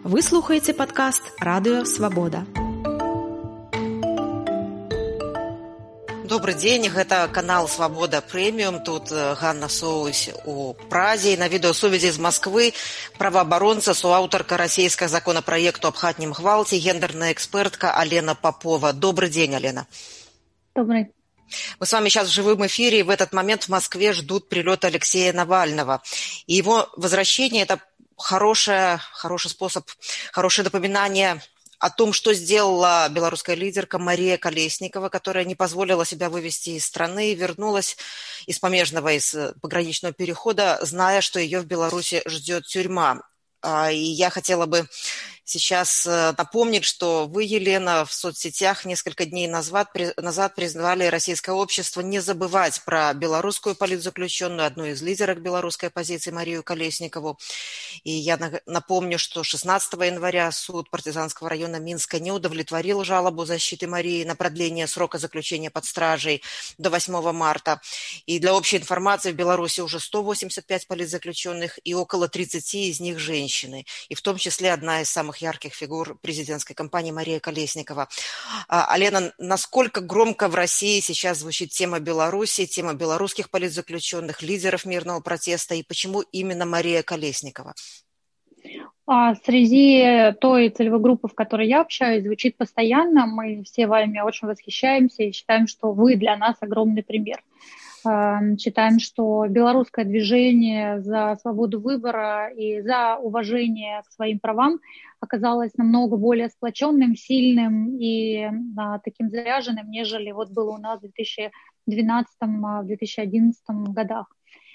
Вы слухаеце падкаст «Радыё Свабода». Добрый дзень, гэта канал «Свабода Прэміум». Тут Ганна Соусь у Празе. На відэасувязі з Масквы праваабаронца, суаўтарка расійскага законапраекту аб хатнім гвалце, гендерная экспертка Алена Попова. Добрый день, Алена. Добрый. Мы с вами сейчас в живом эфире, и в этот момент в Москве ждут прилета Алексея Навального. И его возвращение – это хороший способ, хорошее напоминание о том, что сделала белорусская лидерка Мария Колесникова, которая не позволила себя вывести из страны, вернулась из пограничного перехода, зная, что ее в Беларуси ждет тюрьма. И я хотела бы сейчас напомнить, что вы, Елена, в соцсетях несколько дней назад призвали российское общество не забывать про белорусскую политзаключенную, одну из лидерок белорусской оппозиции Марию Колесникову. И я напомню, что 16 января суд партизанского района Минска не удовлетворил жалобу защиты Марии на продление срока заключения под стражей до 8 марта. И для общей информации в Беларуси уже 185 политзаключенных и около 30 из них женщины. И в том числе одна из самых ярких фигур президентской кампании Мария Колесникова. Алена, насколько громко в России сейчас звучит тема Беларуси, тема белорусских политзаключенных, лидеров мирного протеста, и почему именно Мария Колесникова? Среди той целевой группы, в которой я общаюсь, звучит постоянно. Мы все вами очень восхищаемся и считаем, что вы для нас огромный пример. Считаем, что белорусское движение за свободу выбора и за уважение к своим правам оказалось намного более сплоченным, сильным и таким заряженным, нежели вот было у нас в 2012-2011 годах.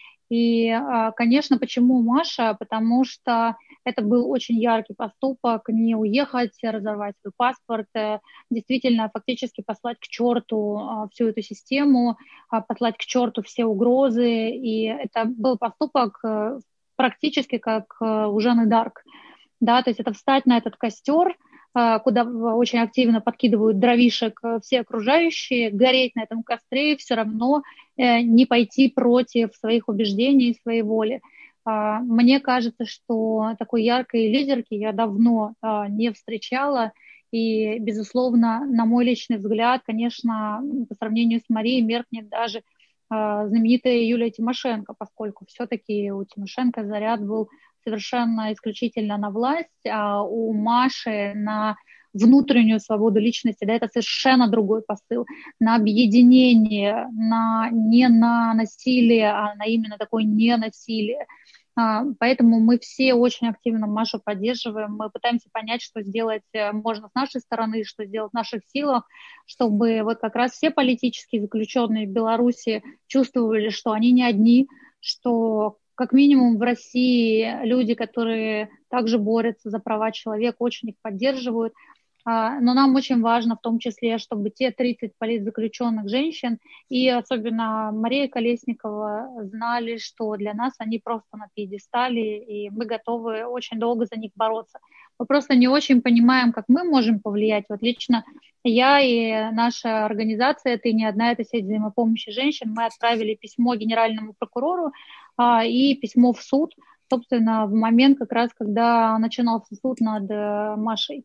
И, конечно, почему Маша? Потому что это был очень яркий поступок, не уехать, разорвать свой паспорт, действительно фактически послать к черту всю эту систему, послать к черту все угрозы. И это был поступок практически как у Жанны Дарк. Да, то есть это встать на этот костер, куда очень активно подкидывают дровишек все окружающие, гореть на этом костре и все равно не пойти против своих убеждений и своей воли. Мне кажется, что такой яркой лидерки я давно не встречала, и, безусловно, на мой личный взгляд, конечно, по сравнению с Марией меркнет даже знаменитая Юлия Тимошенко, поскольку все-таки у Тимошенко заряд был совершенно исключительно на власть, а у Маши на внутреннюю свободу личности, да, это совершенно другой посыл, на объединение, не на насилие, а на именно такое ненасилие. Поэтому мы все очень активно Машу поддерживаем, мы пытаемся понять, что сделать можно с нашей стороны, что сделать в наших силах, чтобы вот как раз все политические заключенные в Беларуси чувствовали, что они не одни, что как минимум в России люди, которые также борются за права человека, очень их поддерживают. Но нам очень важно в том числе, чтобы те 30 политзаключенных женщин и особенно Мария Колесникова знали, что для нас они просто на пьедестале, и мы готовы очень долго за них бороться. Мы просто не очень понимаем, как мы можем повлиять. Вот лично я и наша организация, это не одна, это сеть взаимопомощи женщин, мы отправили письмо генеральному прокурору и письмо в суд, собственно, в момент как раз, когда начинался суд над Машей.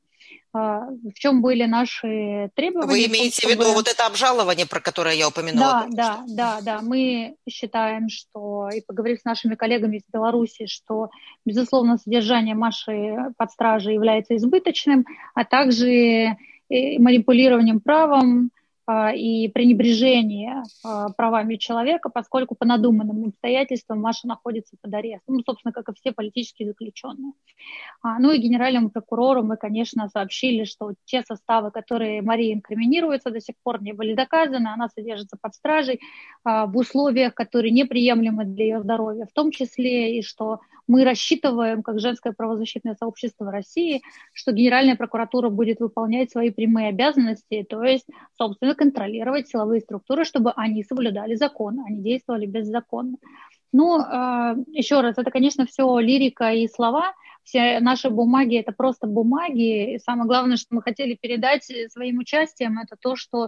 В чем были наши требования? Вы имеете в виду вот это обжалование, про которое я упомянула? Да. Мы считаем, что, и поговорив с нашими коллегами из Беларуси, что, безусловно, содержание Маши под стражей является избыточным, а также манипулированием правом и пренебрежение правами человека, поскольку по надуманным обстоятельствам Маша находится под арестом, собственно, как и все политические заключенные. И генеральному прокурору мы, конечно, сообщили, что те составы, которые Марии инкриминируются, до сих пор не были доказаны, она содержится под стражей в условиях, которые неприемлемы для ее здоровья, в том числе и что мы рассчитываем, как женское правозащитное сообщество России, что Генеральная прокуратура будет выполнять свои прямые обязанности, то есть, собственно, контролировать силовые структуры, чтобы они соблюдали закон, они действовали беззаконно. Еще раз, это, конечно, все лирика и слова, все наши бумаги – это просто бумаги, и самое главное, что мы хотели передать своим участием, это то, что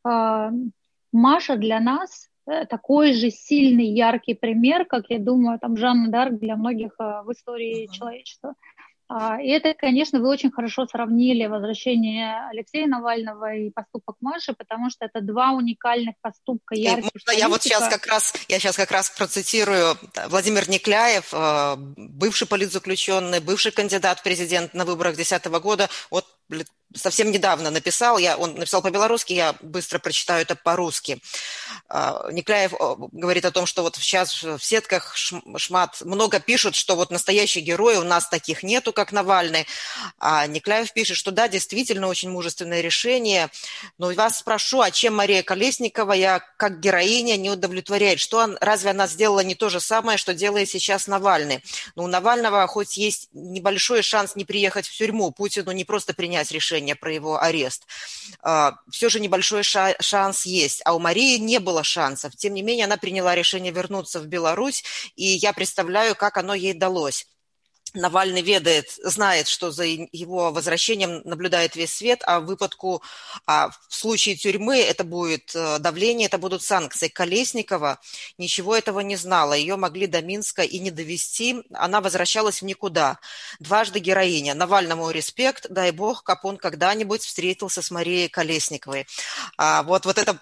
Маша для нас такой же сильный, яркий пример, как, я думаю, там Жанна Дарк для многих в истории человечества. И это, конечно, вы очень хорошо сравнили возвращение Алексея Навального и поступок Маши, потому что это два уникальных поступка ярких Можно политика. я сейчас как раз процитирую. Владимир Никляев, бывший политзаключенный, бывший кандидат в президент на выборах 2010 года, вот совсем недавно написал, он написал по-белорусски, я быстро прочитаю это по-русски. Никляев говорит о том, что вот сейчас в сетках много пишут, что вот настоящие герои, у нас таких нету, как Навальный. А Никляев пишет, что да, действительно очень мужественное решение. Но вас спрошу, а чем Мария Колесникова, я как героиня, не удовлетворяет? Разве она сделала не то же самое, что делает сейчас Навальный? Ну, у Навального хоть есть небольшой шанс не приехать в тюрьму, Путину не просто принять решение про его арест. Все же небольшой шанс есть. А у Марии не было шансов. Тем не менее, она приняла решение вернуться в Беларусь, и я представляю, как оно ей далось. Навальный знает, что за его возвращением наблюдает весь свет, в случае тюрьмы это будет давление, это будут санкции. Колесникова ничего этого не знала. Ее могли до Минска и не довести. Она возвращалась в никуда. Дважды героиня. Навальному респект. Дай бог, как он когда-нибудь встретился с Марией Колесниковой. Вот это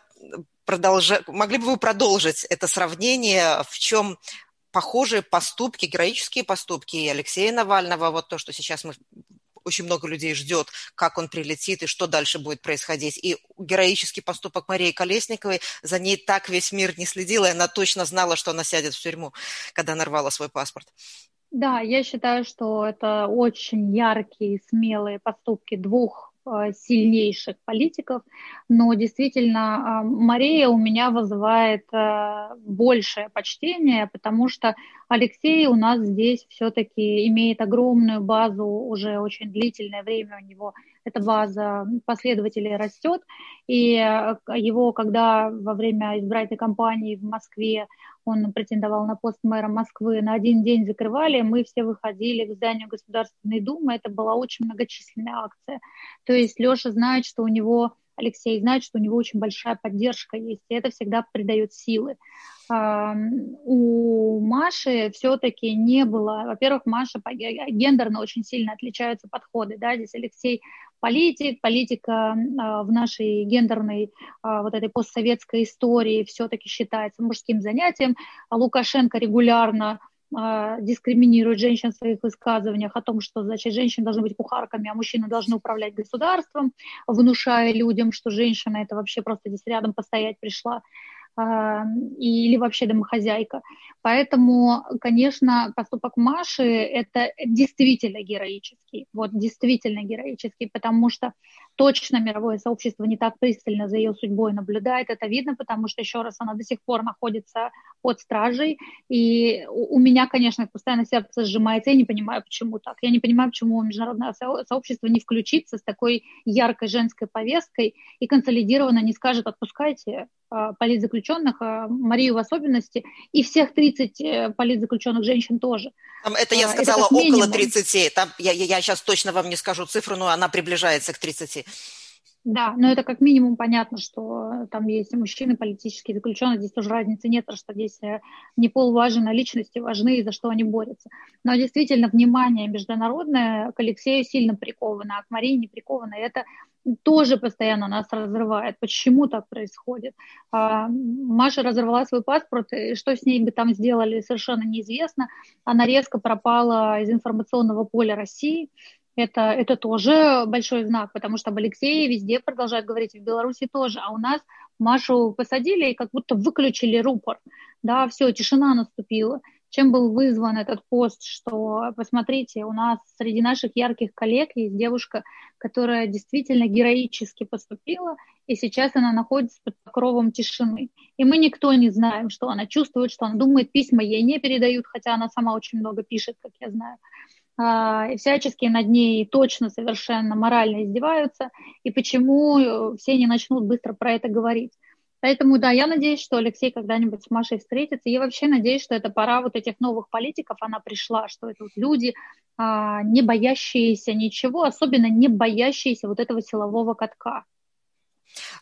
могли бы вы продолжить это сравнение? В чем похожие поступки, героические поступки и Алексея Навального, вот то, что сейчас очень много людей ждет, как он прилетит и что дальше будет происходить. И героический поступок Марии Колесниковой, за ней так весь мир не следил, и она точно знала, что она сядет в тюрьму, когда нарвала свой паспорт. Да, я считаю, что это очень яркие, смелые поступки двух сильнейших политиков, но действительно Мария у меня вызывает большее почтение, потому что Алексей у нас здесь все-таки имеет огромную базу, уже очень длительное время у него эта база последователей растет, и его, когда во время избирательной кампании в Москве он претендовал на пост мэра Москвы, на один день закрывали, мы все выходили к зданию Государственной Думы, это была очень многочисленная акция. То есть Леша знает, что Алексей знает, что у него очень большая поддержка есть, и это всегда придает силы. У Маши все-таки не было, во-первых, Маша гендерно очень сильно отличаются подходы, да, здесь Алексей политика в нашей гендерной вот этой постсоветской истории все-таки считается мужским занятием, а Лукашенко регулярно дискриминирует женщин в своих высказываниях о том, что, значит, женщины должны быть кухарками, а мужчины должны управлять государством, внушая людям, что женщина это вообще просто здесь рядом постоять пришла, или вообще домохозяйка. Поэтому, конечно, поступок Маши – это действительно героический, потому что точно мировое сообщество не так пристально за ее судьбой наблюдает. Это видно, потому что, еще раз, она до сих пор находится под стражей. И у меня, конечно, постоянно сердце сжимается. Я не понимаю, почему так. Я не понимаю, почему международное сообщество не включится с такой яркой женской повесткой и консолидированно не скажет: отпускайте политзаключенных, Марию в особенности, и всех 30 политзаключенных женщин тоже. Это я сказала это около 30. Там, я сейчас точно вам не скажу цифру, но она приближается к 30. Да, но это как минимум понятно, что там есть мужчины, политические заключенные, здесь тоже разницы нет, потому что здесь не пол важен, а личности важны, и за что они борются. Но действительно внимание международное к Алексею сильно приковано, а к Марии не приковано, и это тоже постоянно нас разрывает. Почему так происходит? Маша разорвала свой паспорт, и что с ней бы там сделали, совершенно неизвестно. Она резко пропала из информационного поля России. Это тоже большой знак, потому что об Алексее везде продолжают говорить, в Беларуси тоже, а у нас Машу посадили и как будто выключили рупор, да, все, тишина наступила. Чем был вызван этот пост, что, посмотрите, у нас среди наших ярких коллег есть девушка, которая действительно героически поступила, и сейчас она находится под покровом тишины. И мы никто не знаем, что она чувствует, что она думает, письма ей не передают, хотя она сама очень много пишет, как я знаю. И всячески над ней точно совершенно морально издеваются, и почему все не начнут быстро про это говорить. Поэтому, да, я надеюсь, что Алексей когда-нибудь с Машей встретится, и я вообще надеюсь, что это пора вот этих новых политиков, она пришла, что это вот люди, не боящиеся ничего, особенно не боящиеся вот этого силового катка.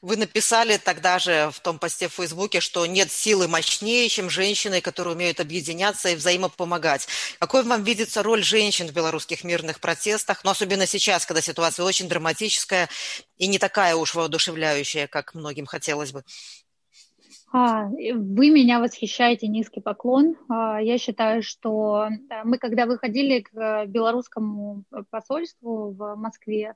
Вы написали тогда же в том посте в Фейсбуке, что нет силы мощнее, чем женщины, которые умеют объединяться и взаимопомогать. Какой вам видится роль женщин в белорусских мирных протестах, но особенно сейчас, когда ситуация очень драматическая и не такая уж воодушевляющая, как многим хотелось бы? Вы меня восхищаете, низкий поклон. Я считаю, что мы, когда выходили к белорусскому посольству в Москве,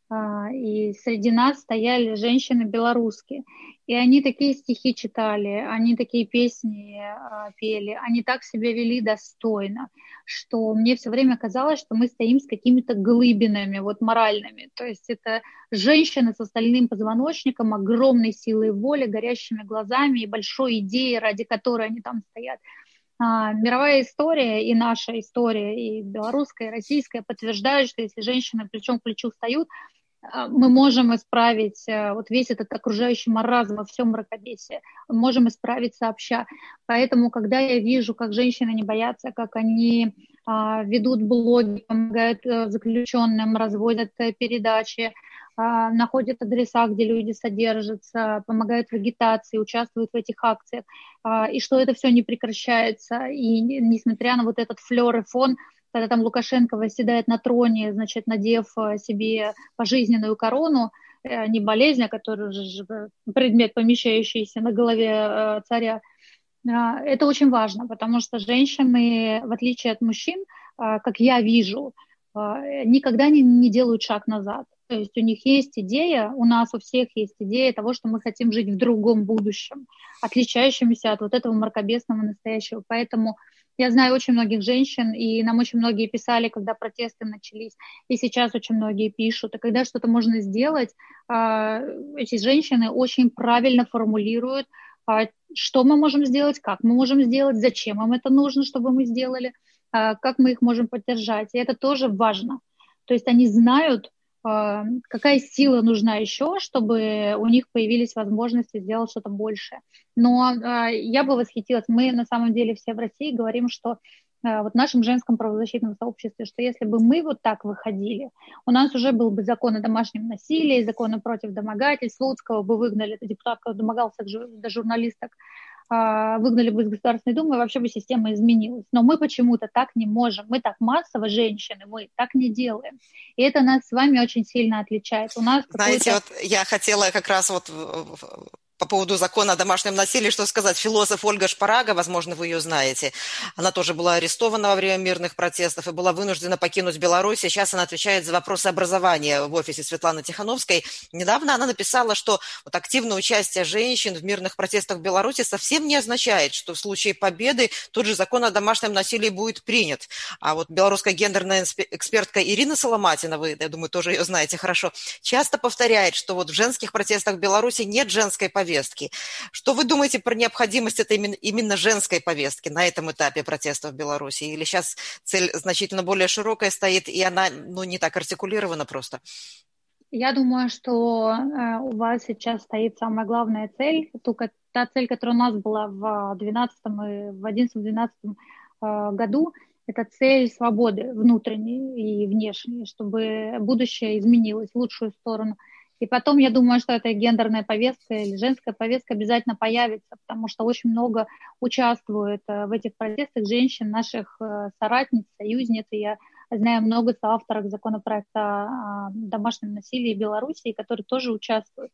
и среди нас стояли женщины белорусские, и они такие стихи читали, они такие песни пели, они так себя вели достойно, что мне все время казалось, что мы стоим с какими-то глыбинами, вот моральными. То есть это женщины с остальным позвоночником, огромной силой воли, горящими глазами и большой идеей, ради которой они там стоят. Мировая история и наша история, и белорусская, и российская подтверждают, что если женщины плечом к плечу встают, мы можем исправить вот весь этот окружающий маразм во всем мракобесии, можем исправить сообща. Поэтому, когда я вижу, как женщины не боятся, как они ведут блоги, помогают заключенным, разводят передачи, находят адреса, где люди содержатся, помогают в агитации, участвуют в этих акциях, и что это все не прекращается. И несмотря на вот этот флёр и фон, когда там Лукашенко восседает на троне, значит, надев себе пожизненную корону, не болезнь, а который же предмет, помещающийся на голове царя, это очень важно, потому что женщины, в отличие от мужчин, как я вижу, никогда не делают шаг назад. То есть у них есть идея, у нас у всех есть идея того, что мы хотим жить в другом будущем, отличающемся от вот этого мракобесного настоящего. Поэтому я знаю очень многих женщин, и нам очень многие писали, когда протесты начались, и сейчас очень многие пишут. И когда что-то можно сделать, эти женщины очень правильно формулируют, что мы можем сделать, как мы можем сделать, зачем им это нужно, чтобы мы сделали, как мы их можем поддержать. И это тоже важно. То есть они знают, какая сила нужна еще, чтобы у них появились возможности сделать что-то большее. Но я бы восхитилась. Мы на самом деле все в России говорим, что вот в нашем женском правозащитном сообществе, что если бы мы вот так выходили, у нас уже был бы закон о домашнем насилии, законы против домогательств, Слуцкого бы выгнали, это депутат, который домогался до журналисток, выгнали бы из Государственной Думы, и вообще бы система изменилась. Но мы почему-то так не можем. Мы так массово, женщины, мы так не делаем. И это нас с вами очень сильно отличает. У нас Знаете, вот я хотела как раз вот по поводу закона о домашнем насилии, что сказать. Философ Ольга Шпарага, возможно, вы ее знаете, она тоже была арестована во время мирных протестов и была вынуждена покинуть Беларусь. Сейчас она отвечает за вопросы образования в офисе Светланы Тихановской. Недавно она написала, что вот активное участие женщин в мирных протестах в Беларуси совсем не означает, что в случае победы тот же закон о домашнем насилии будет принят. А вот белорусская гендерная экспертка Ирина Соломатина, вы, я думаю, тоже ее знаете хорошо, часто повторяет, что вот в женских протестах в Беларуси нет женской повестки. Что вы думаете про необходимость этой именно женской повестки на этом этапе протестов в Беларуси? Или сейчас цель значительно более широкая стоит, и она не так артикулирована просто? Я думаю, что у вас сейчас стоит самая главная цель, та цель, которая у нас была в 2011-2012 году, это цель свободы внутренней и внешней, чтобы будущее изменилось в лучшую сторону. И потом, я думаю, что эта гендерная повестка или женская повестка обязательно появится, потому что очень много участвует в этих протестах женщин, наших соратниц, союзниц. И я знаю много соавторов законопроекта о домашнем насилии в Беларуси, которые тоже участвуют.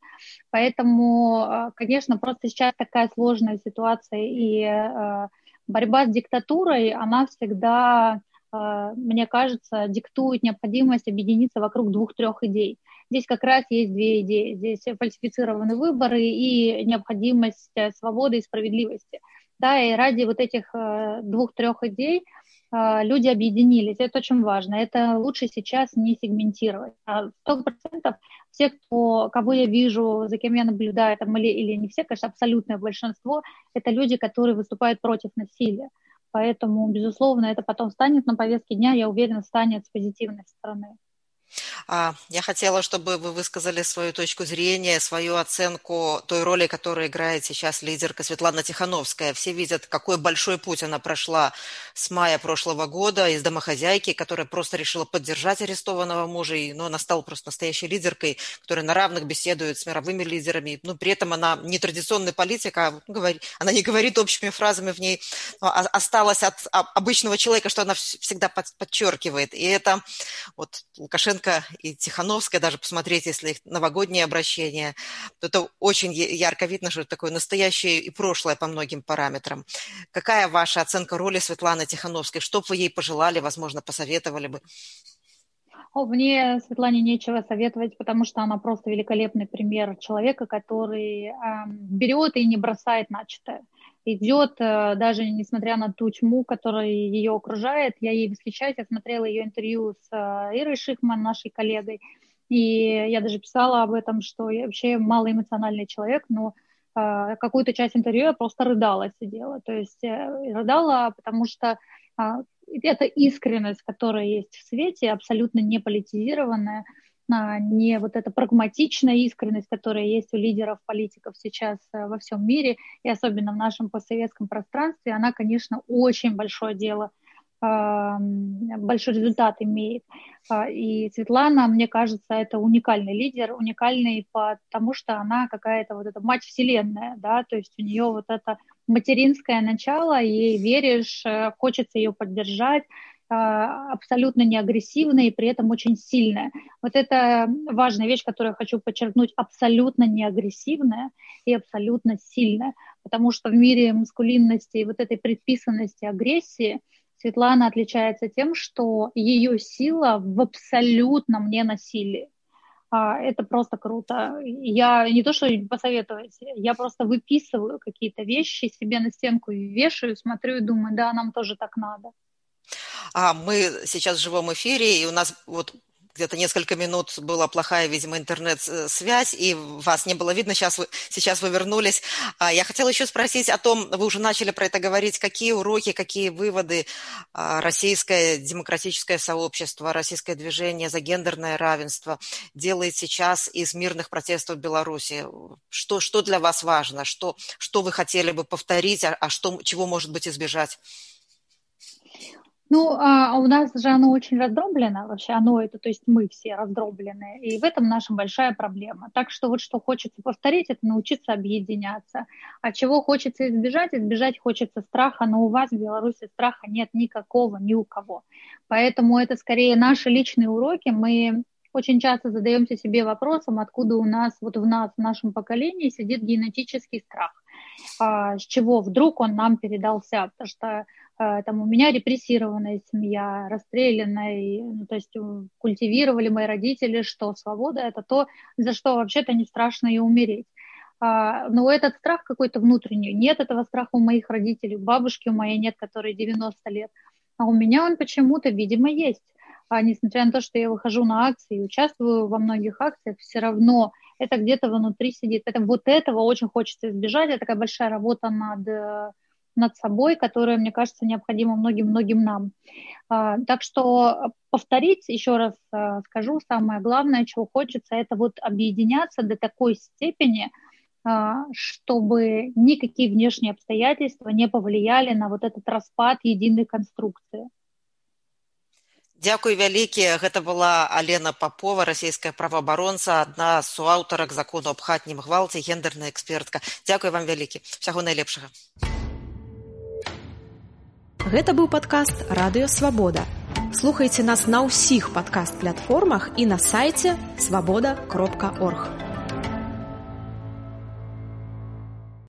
Поэтому, конечно, просто сейчас такая сложная ситуация, и борьба с диктатурой, она всегда, мне кажется, диктует необходимость объединиться вокруг 2-3 идей. Здесь как раз есть 2 идеи. Здесь фальсифицированные выборы и необходимость свободы и справедливости. Да, и ради вот этих 2-3 идей люди объединились. Это очень важно. Это лучше сейчас не сегментировать. 100% все, кого я вижу, за кем я наблюдаю, там, или не все, конечно, абсолютное большинство, это люди, которые выступают против насилия. Поэтому, безусловно, это потом станет на повестке дня, я уверена, станет с позитивной стороны. Я хотела, чтобы вы высказали свою точку зрения, свою оценку той роли, которую играет сейчас лидерка Светлана Тихановская. Все видят, какой большой путь она прошла с мая прошлого года из домохозяйки, которая просто решила поддержать арестованного мужа, но она стала просто настоящей лидеркой, которая на равных беседует с мировыми лидерами. Но при этом она не традиционный политик, она не говорит общими фразами, в ней осталось от обычного человека, что она всегда подчеркивает. И это вот Лукашенко и Тихановская, даже посмотреть, если их новогодние обращения, то это очень ярко видно, что это такое настоящее и прошлое по многим параметрам. Какая ваша оценка роли Светланы Тихановской? Что бы вы ей пожелали, возможно, посоветовали бы? Мне Светлане нечего советовать, потому что она просто великолепный пример человека, который берет и не бросает начатое. Идет, даже несмотря на ту тьму, которая ее окружает. Я ей восхищаюсь, я смотрела ее интервью с Ирой Шихман, нашей коллегой, и я даже писала об этом, что я вообще малоэмоциональный человек, но какую-то часть интервью я просто рыдала, сидела. То есть рыдала, потому что эта искренность, которая есть в свете, абсолютно не политизированная, не вот эта прагматичная искренность, которая есть у лидеров, политиков сейчас во всем мире, и особенно в нашем постсоветском пространстве, она, конечно, очень большое дело, большой результат имеет. И Светлана, мне кажется, это уникальный лидер, уникальный потому, что она какая-то вот эта мать вселенная, да, то есть у нее вот это материнское начало, ей веришь, хочется ее поддержать, абсолютно не агрессивная и при этом очень сильная. Вот это важная вещь, которую я хочу подчеркнуть, абсолютно не агрессивная и абсолютно сильная, потому что в мире маскулинности и вот этой предписанности агрессии Светлана отличается тем, что ее сила в абсолютном ненасилии. Это просто круто. Я не то, что посоветовать, я просто выписываю какие-то вещи, себе на стенку вешаю, смотрю и думаю, да, нам тоже так надо. Мы сейчас в живом эфире, и у нас вот где-то несколько минут была плохая, видимо, интернет-связь, и вас не было видно, сейчас вы вернулись. Я хотела еще спросить о том, вы уже начали про это говорить, какие уроки, какие выводы российское демократическое сообщество, российское движение за гендерное равенство делает сейчас из мирных протестов в Беларуси? Что для вас важно? Что вы хотели бы повторить, чего, может быть, избежать? У нас же оно очень раздроблено, вообще то есть мы все раздроблены, и в этом наша большая проблема. Так что вот что хочется повторить, это научиться объединяться. А чего хочется избежать? Избежать хочется страха, но у вас в Беларуси страха нет никакого, ни у кого. Поэтому это скорее наши личные уроки. Мы очень часто задаемся себе вопросом, откуда у нас, в нашем поколении сидит генетический страх. С чего вдруг он нам передался, потому что у меня репрессированная семья, расстрелянная, то есть культивировали мои родители, что свобода – это то, за что вообще-то не страшно и умереть. Но этот страх какой-то внутренний, нет этого страха у моих родителей, у бабушки у моей нет, которой 90 лет, а у меня он почему-то, видимо, есть. Несмотря на то, что я выхожу на акции и участвую во многих акциях, все равно это где-то внутри сидит. Этого очень хочется избежать. Это такая большая работа над собой, которая, мне кажется, необходима многим-многим нам. Так что повторить, еще раз скажу, самое главное, чего хочется, это объединяться до такой степени, чтобы никакие внешние обстоятельства не повлияли на этот распад единой конструкции. Дзякуй вялікі. Гэта была Алена Попова, расійская праваабаронца, адна з суаўтарак закону аб хатнім гвалце, гендерная экспертка. Дзякуй вам вялікі. Усяго найлепшага. Гэта быў падкаст «Радыё Свабода». Слухайце нас на ўсіх падкаст-платформах і на сайце свабода.орг.